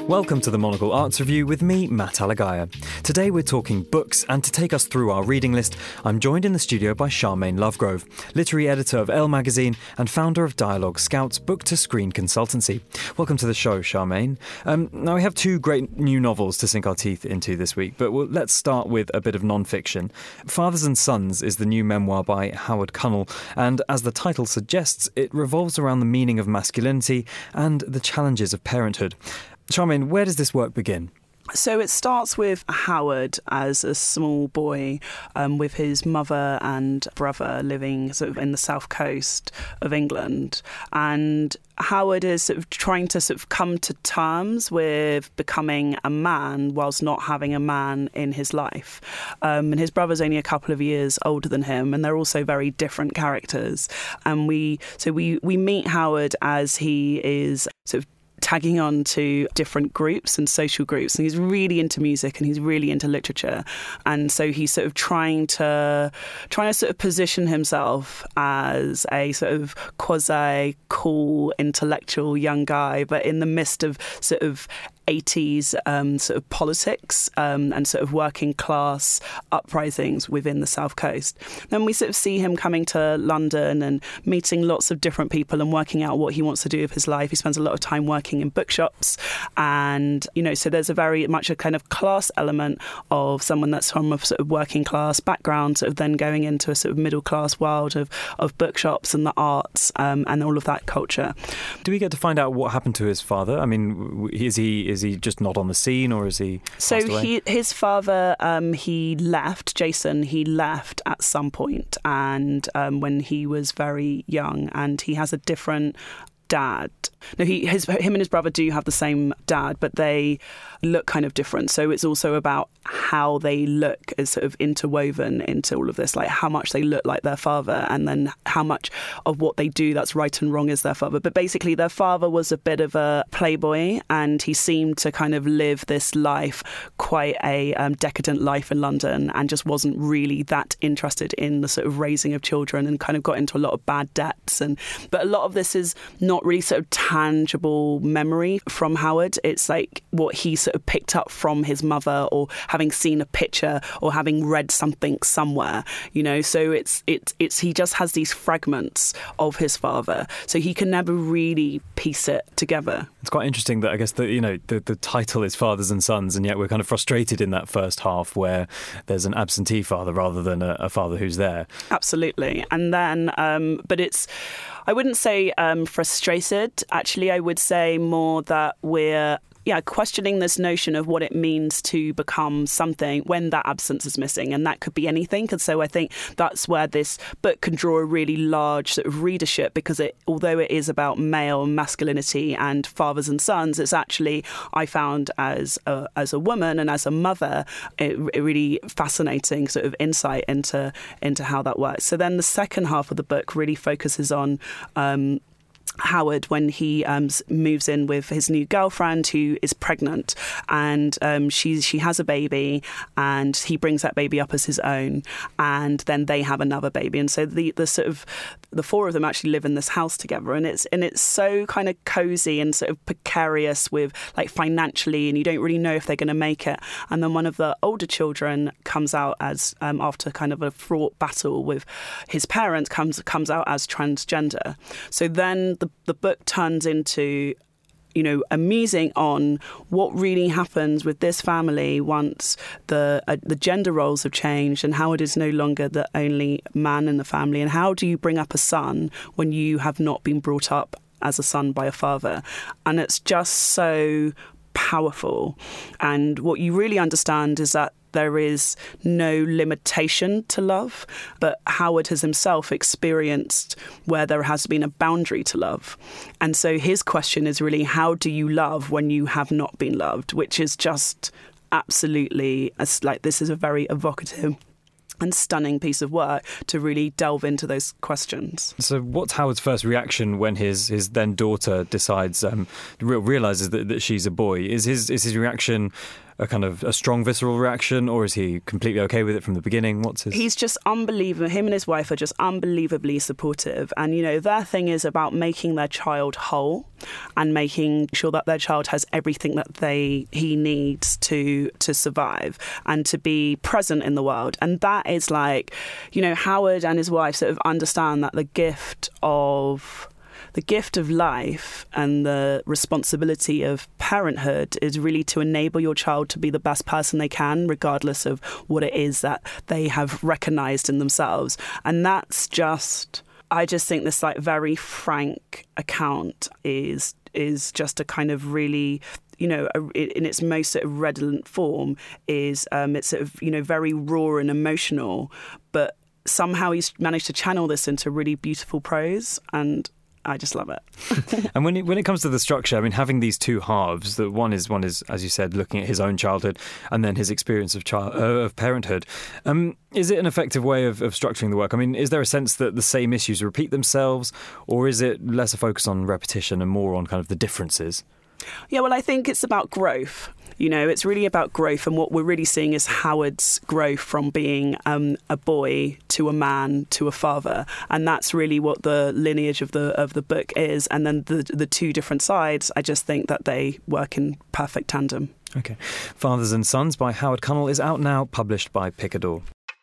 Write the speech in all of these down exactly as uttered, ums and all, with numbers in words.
Welcome to the Monocle Arts Review with me, Matt Alagaya. Today we're talking books, and to take us through our reading list, I'm joined in the studio by Charmaine Lovegrove, literary editor of Elle magazine and founder of Dialogue Scout's book-to-screen consultancy. Welcome to the show, Charmaine. Um, now, we have two great new novels to sink our teeth into this week, but we'll, let's start with a bit of non-fiction. Fathers and Sons is the new memoir by Howard Cunnell, and as the title suggests, it revolves around the meaning of masculinity and the challenges of parenthood. Charmaine, where does this work begin? So it starts with Howard as a small boy um, with his mother and brother living sort of in the south coast of England. And Howard is sort of trying to sort of come to terms with becoming a man whilst not having a man in his life. Um, and his brother's only a couple of years older than him, and they're also very different characters. And we so we, we meet Howard as he is sort of tagging on to different groups and social groups, and he's really into music and he's really into literature, and so he's sort of trying to trying to sort of position himself as a sort of quasi cool intellectual young guy, but in the midst of sort of eighties um, sort of politics um, and sort of working class uprisings within the South Coast. Then we sort of see him coming to London and meeting lots of different people and working out what he wants to do with his life. He spends a lot of time working in bookshops, and you know, so there's a very much a kind of class element of someone that's from a sort of working class background, sort of then going into a sort of middle class world of of bookshops and the arts um, and all of that culture. Do we get to find out what happened to his father? I mean, is he is Is he just not on the scene, or is he So passed away? he, his father, um, he left, Jason, he left at some point, and um, when he was very young, and he has a different dad. No, he, his, him and his brother do have the same dad, but they look kind of different. So it's also about how they look as sort of interwoven into all of this, like how much they look like their father, and then how much of what they do that's right and wrong is their father. But basically their father was a bit of a playboy, and he seemed to kind of live this life, quite a um, decadent life in London, and just wasn't really that interested in the sort of raising of children, and kind of got into a lot of bad debts. And but a lot of this is not really sort of tangible memory from Howard. It's like what he sort of picked up from his mother, or having seen a picture, or having read something somewhere, you know. So it's it's it's he just has these fragments of his father, so he can never really piece it together. It's quite interesting that I guess the you know the, the title is Fathers and Sons, and yet we're kind of frustrated in that first half where there's an absentee father rather than a, a father who's there. Absolutely. And then um but it's I wouldn't say um frustrated, actually. I would say more that we're yeah, questioning this notion of what it means to become something when that absence is missing, and that could be anything. And so I think that's where this book can draw a really large sort of readership, because it, although it is about male masculinity and fathers and sons, it's actually, I found as a, as a woman and as a mother, a, a really fascinating sort of insight into into how that works. So then the second half of the book really focuses on um, Howard when he um, moves in with his new girlfriend, who is pregnant, and um, she she has a baby, and he brings that baby up as his own, and then they have another baby, and so the the sort of the four of them actually live in this house together, and it's and it's so kind of cozy and sort of precarious with like financially, and you don't really know if they're going to make it. And then one of the older children comes out as um, after kind of a fraught battle with his parents, comes comes out as transgender. So then the the book turns into, you know, a musing on what really happens with this family once the uh, the gender roles have changed, and Howard is no longer the only man in the family, and how do you bring up a son when you have not been brought up as a son by a father? And it's just so powerful. And what you really understand is that there is no limitation to love, but Howard has himself experienced where there has been a boundary to love. And so his question is really, how do you love when you have not been loved? Which is just absolutely, like, this is a very evocative and stunning piece of work to really delve into those questions. So what's Howard's first reaction when his, his then daughter decides, um, realises that, that she's a boy? Is his is his reaction a kind of a strong visceral reaction, or is he completely okay with it from the beginning? What's his... He's just unbelievable. Him and his wife are just unbelievably supportive. And, you know, their thing is about making their child whole and making sure that their child has everything that they he needs to to survive and to be present in the world. And that is like, you know, Howard and his wife sort of understand that the gift of... The gift of life and the responsibility of parenthood is really to enable your child to be the best person they can, regardless of what it is that they have recognised in themselves. And that's just, I just think this like very frank account is is just a kind of really, you know, in its most sort of redolent form is um, it's sort of, you know, very raw and emotional, but somehow he's managed to channel this into really beautiful prose, and I just love it. And when it, when it comes to the structure, I mean, having these two halves, that one is one is, as you said, looking at his own childhood and then his experience of child uh, of parenthood. Um, is it an effective way of, of structuring the work? I mean, is there a sense that the same issues repeat themselves, or is it less a focus on repetition and more on kind of the differences? Yeah, well, I think it's about growth. You know, it's really about growth, and what we're really seeing is Howard's growth from being um, a boy to a man to a father, and that's really what the lineage of the of the book is. And then the the two different sides, I just think that they work in perfect tandem. Okay, Fathers and Sons by Howard Cunnell is out now, published by Picador.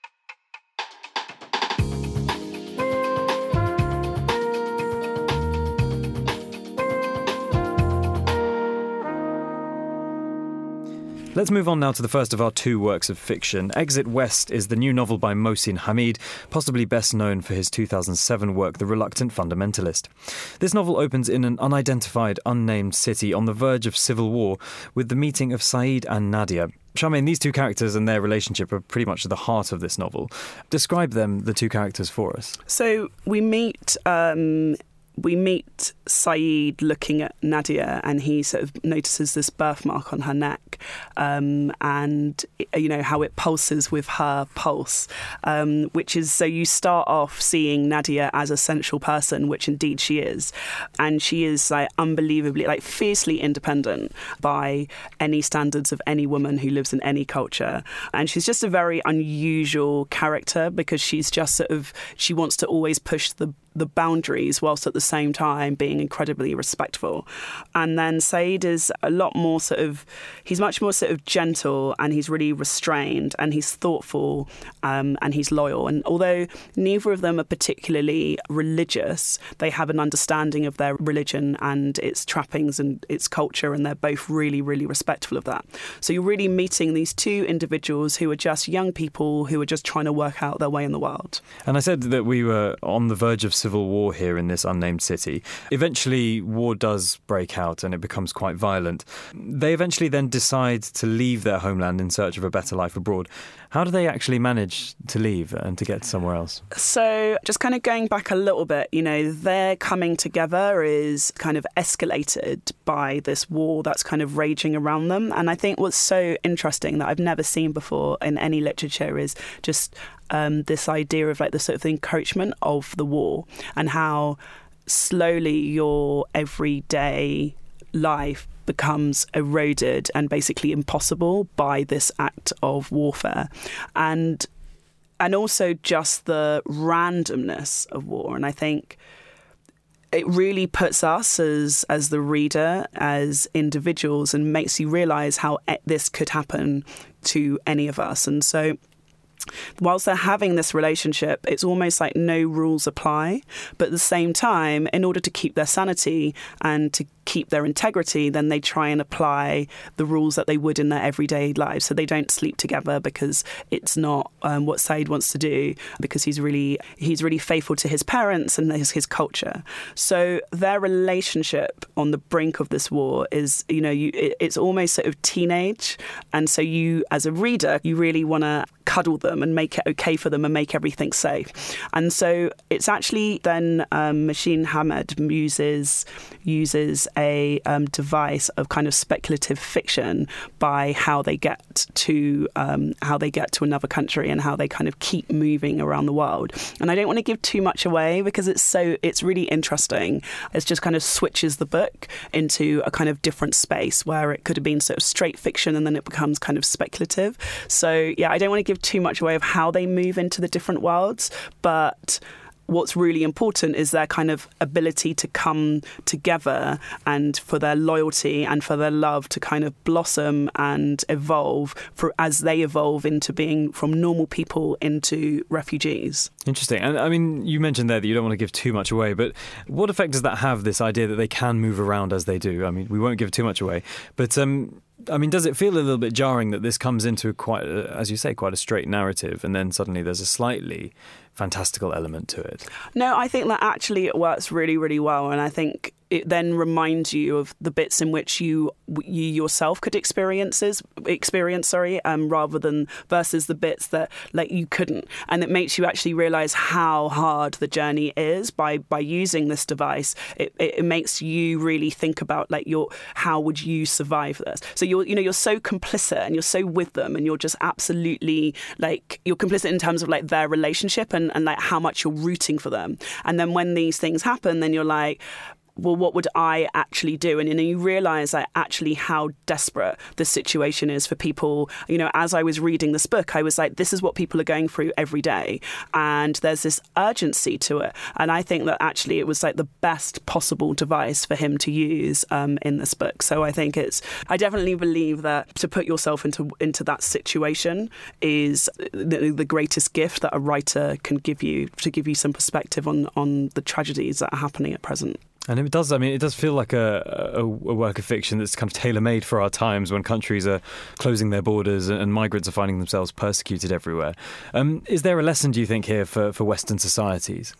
Let's move on now to the first of our two works of fiction. Exit West is the new novel by Mohsin Hamid, possibly best known for his two thousand seven work The Reluctant Fundamentalist. This novel opens in an unidentified, unnamed city on the verge of civil war with the meeting of Saeed and Nadia. Charmaine, these two characters and their relationship are pretty much at the heart of this novel. Describe them, the two characters, for us. So we meet... Um We meet Saeed looking at Nadia, and he sort of notices this birthmark on her neck, um, and you know how it pulses with her pulse, um, which is so you start off seeing Nadia as a central person, which indeed she is, and she is like unbelievably, like fiercely independent by any standards of any woman who lives in any culture, and she's just a very unusual character because she's just sort of she wants to always push the the boundaries whilst at the same time being incredibly respectful. And then Saeed is a lot more sort of, he's much more sort of gentle, and he's really restrained, and he's thoughtful, um, and he's loyal. And although neither of them are particularly religious, they have an understanding of their religion and its trappings and its culture, and they're both really, really respectful of that. So you're really meeting these two individuals who are just young people who are just trying to work out their way in the world. And I said that we were on the verge of civil war here in this unnamed city. Eventually, war does break out and it becomes quite violent. They eventually then decide to leave their homeland in search of a better life abroad. How do they actually manage to leave and to get somewhere else? So just kind of going back a little bit, you know, their coming together is kind of escalated by this war that's kind of raging around them. And I think what's so interesting that I've never seen before in any literature is just um, this idea of like the sort of the encroachment of the war and how slowly your everyday life becomes eroded and basically impossible by this act of warfare. And and also just the randomness of war. And I think it really puts us as as the reader, as individuals, and makes you realise how this could happen to any of us. And so whilst they're having this relationship, it's almost like no rules apply. But at the same time, in order to keep their sanity and to keep their integrity, then they try and apply the rules that they would in their everyday lives. So they don't sleep together because it's not um, what Saeed wants to do, because he's really he's really faithful to his parents and his, his culture. So their relationship on the brink of this war is, you know, you, it, it's almost sort of teenage. And so you, as a reader, you really want to cuddle them and make it okay for them and make everything safe. And so it's actually then um, Machine Hamed uses uses a um, device of kind of speculative fiction by how they get to um, how they get to another country and how they kind of keep moving around the world. And I don't want to give too much away because it's so it's really interesting. It just kind of switches the book into a kind of different space where it could have been sort of straight fiction and then it becomes kind of speculative. So yeah, I don't want to give too much away of how they move into the different worlds, but what's really important is their kind of ability to come together and for their loyalty and for their love to kind of blossom and evolve for as they evolve into being from normal people into refugees. Interesting. And I mean, you mentioned there that you don't want to give too much away, but what effect does that have, this idea that they can move around as they do? I mean, we won't give too much away, but um, I mean, does it feel a little bit jarring that this comes into quite, a, as you say, quite a straight narrative and then suddenly there's a slightly fantastical element to it? No, I think that actually it works really, really well. And I think it then reminds you of the bits in which you you yourself could experiences experience, sorry, um, rather than versus the bits that like you couldn't. And it makes you actually realise how hard the journey is by by using this device. It, it, it makes you really think about like your how would you survive this. So you're you know you're so complicit and you're so with them and you're just absolutely like you're complicit in terms of like their relationship and, and like how much you're rooting for them. And then when these things happen, then you're like, well, what would I actually do? And, and you realise like, actually how desperate the situation is for people. You know, as I was reading this book, I was like, this is what people are going through every day. And there's this urgency to it. And I think that actually it was like the best possible device for him to use um, in this book. So I think it's, I definitely believe that to put yourself into into that situation is the, the greatest gift that a writer can give you, to give you some perspective on, on the tragedies that are happening at present. And it does, I mean, it does feel like a, a, a work of fiction that's kind of tailor-made for our times when countries are closing their borders and migrants are finding themselves persecuted everywhere. Um, is there a lesson, do you think, here for, for Western societies?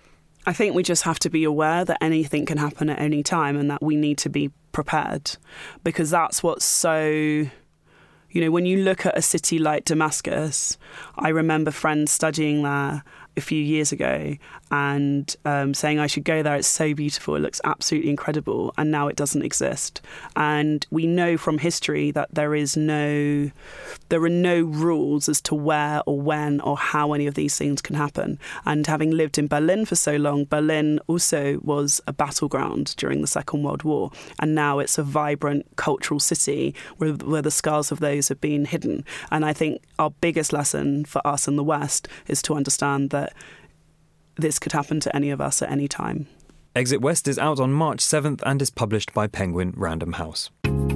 I think we just have to be aware that anything can happen at any time and that we need to be prepared, because that's what's so... You know, when you look at a city like Damascus, I remember friends studying there a few years ago and um, saying I should go there. It's so beautiful. It looks absolutely incredible. And now it doesn't exist. And we know from history that there is no, there are no rules as to where or when or how any of these things can happen. And having lived in Berlin for so long, Berlin also was a battleground during the Second World War. And now it's a vibrant cultural city where, where the scars of those have been hidden. And I think our biggest lesson for us in the West is to understand that this could happen to any of us at any time. Exit West is out on March seventh and is published by Penguin Random House.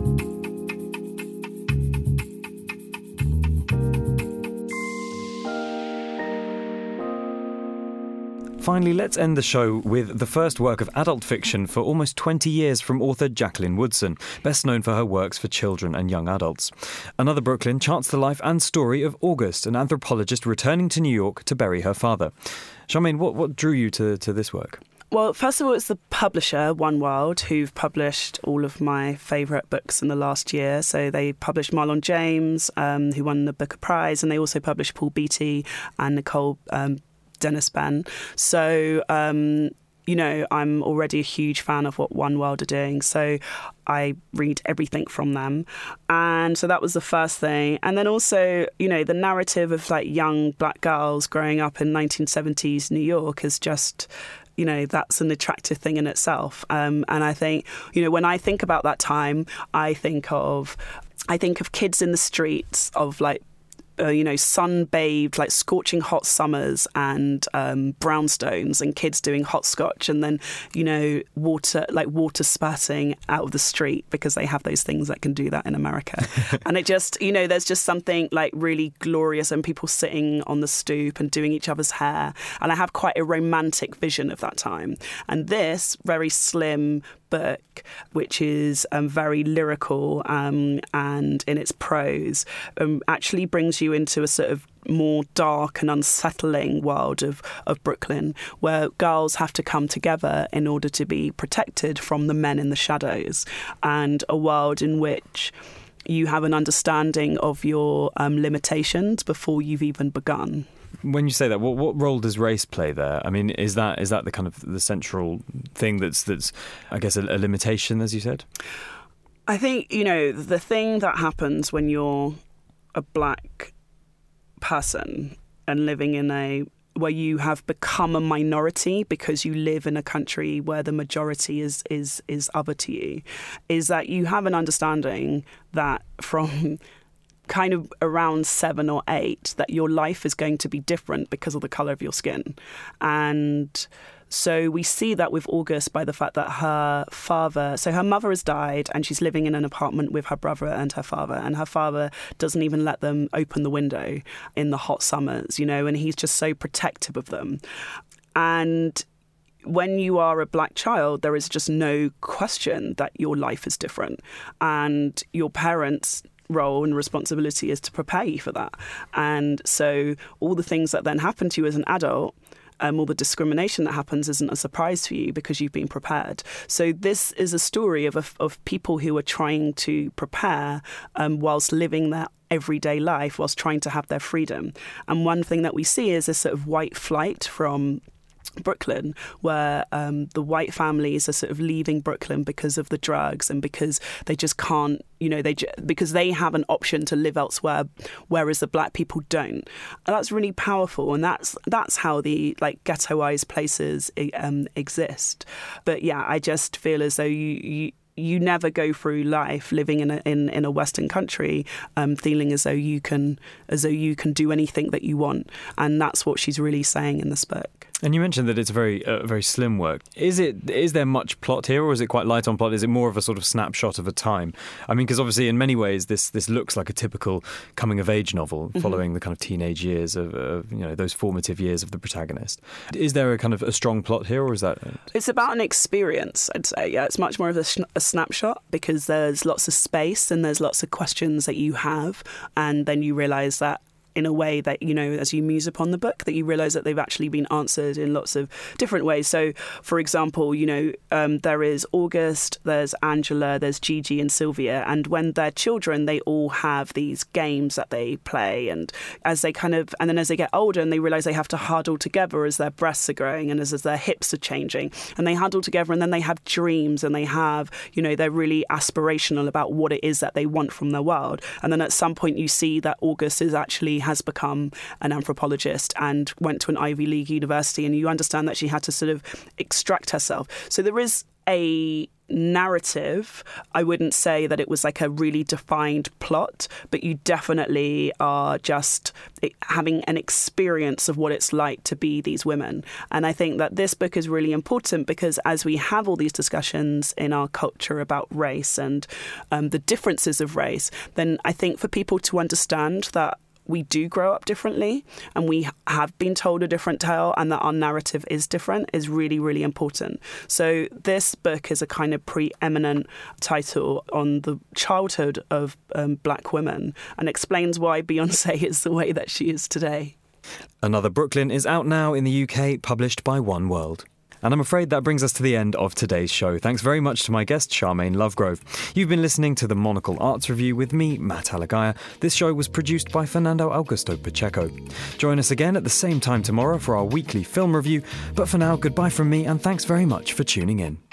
Finally, let's end the show with the first work of adult fiction for almost twenty years from author Jacqueline Woodson, best known for her works for children and young adults. Another Brooklyn charts the life and story of August, an anthropologist returning to New York to bury her father. Charmaine, what, what drew you to, to this work? Well, first of all, it's the publisher, One World, who've published all of my favourite books in the last year. So they published Marlon James, um, who won the Booker Prize, and they also published Paul Beatty and Nicole um, Dennis Ben. So, um, you know, I'm already a huge fan of what One World are doing. So I read everything from them. And so that was the first thing. And then also, you know, the narrative of like young black girls growing up in nineteen seventies New York is just... You know, that's an attractive thing in itself. Um, and I think, you know, when I think about that time, I think of, I think of kids in the streets of like, Uh, you know, sun-bathed, like scorching hot summers and um, brownstones and kids doing hopscotch and then, you know, water, like water spurting out of the street because they have those things that can do that in America. And it just, you know, there's just something like really glorious and people sitting on the stoop and doing each other's hair. And I have quite a romantic vision of that time. And this very slim book, which is um, very lyrical um, and in its prose, um, actually brings you into a sort of more dark and unsettling world of, of Brooklyn, where girls have to come together in order to be protected from the men in the shadows, and a world in which you have an understanding of your um, limitations before you've even begun. When you say that, what what role does race play there? I mean, is that is that the kind of the central thing that's that's I guess a, a limitation, as you said? I think, you know, the thing that happens when you're a black person and living in a where you have become a minority because you live in a country where the majority is is is other to you, is that you have an understanding that from kind of around seven or eight that your life is going to be different because of the colour of your skin. And so we see that with August by the fact that her father, so her mother has died and she's living in an apartment with her brother and her father, and her father doesn't even let them open the window in the hot summers, you know, and he's just so protective of them. And when you are a black child, there is just no question that your life is different, and your parents' role and responsibility is to prepare you for that. And so all the things that then happen to you as an adult, Um, all the discrimination that happens isn't a surprise for you because you've been prepared. So this is a story of of, of people who are trying to prepare um, whilst living their everyday life, whilst trying to have their freedom. And one thing that we see is a sort of white flight from Brooklyn, where um, the white families are sort of leaving Brooklyn because of the drugs and because they just can't, you know, they because they have an option to live elsewhere, whereas the black people don't. And that's really powerful, and that's that's how the like ghettoized places um, exist. But yeah, I just feel as though you. you You never go through life living in a in, in a Western country um, feeling as though you can as though you can do anything that you want, and that's what she's really saying in this book. And you mentioned that it's a very uh, very slim work. Is it is there much plot here, or is it quite light on plot? Is it more of a sort of snapshot of a time? I mean, because obviously in many ways this this looks like a typical coming of age novel mm-hmm. following the kind of teenage years of, of you know those formative years of the protagonist. Is there a kind of a strong plot here, or is that? It's about an experience, I'd say. Yeah, it's much more of a, sh- a snapshot because there's lots of space and there's lots of questions that you have, and then you realise that in a way that, you know, as you muse upon the book, that you realise that they've actually been answered in lots of different ways. So, for example, you know, um, there is August, there's Angela, there's Gigi and Sylvia, and when they're children, they all have these games that they play, and as they kind of, and then as they get older and they realise they have to huddle together as their breasts are growing and as, as their hips are changing, and they huddle together, and then they have dreams, and they have, you know, they're really aspirational about what it is that they want from their world. And then at some point you see that August is actually has become an anthropologist and went to an Ivy League university, and you understand that she had to sort of extract herself. So there is a narrative. I wouldn't say that it was like a really defined plot, but you definitely are just having an experience of what it's like to be these women. And I think that this book is really important because as we have all these discussions in our culture about race and um, the differences of race, then I think for people to understand that we do grow up differently and we have been told a different tale and that our narrative is different is really, really important. So this book is a kind of preeminent title on the childhood of um, black women and explains why Beyoncé is the way that she is today. Another Brooklyn is out now in the U K, published by One World. And I'm afraid that brings us to the end of today's show. Thanks very much to my guest, Charmaine Lovegrove. You've been listening to the Monocle Arts Review with me, Matt Alagaya. This show was produced by Fernando Augusto Pacheco. Join us again at the same time tomorrow for our weekly film review. But for now, goodbye from me and thanks very much for tuning in.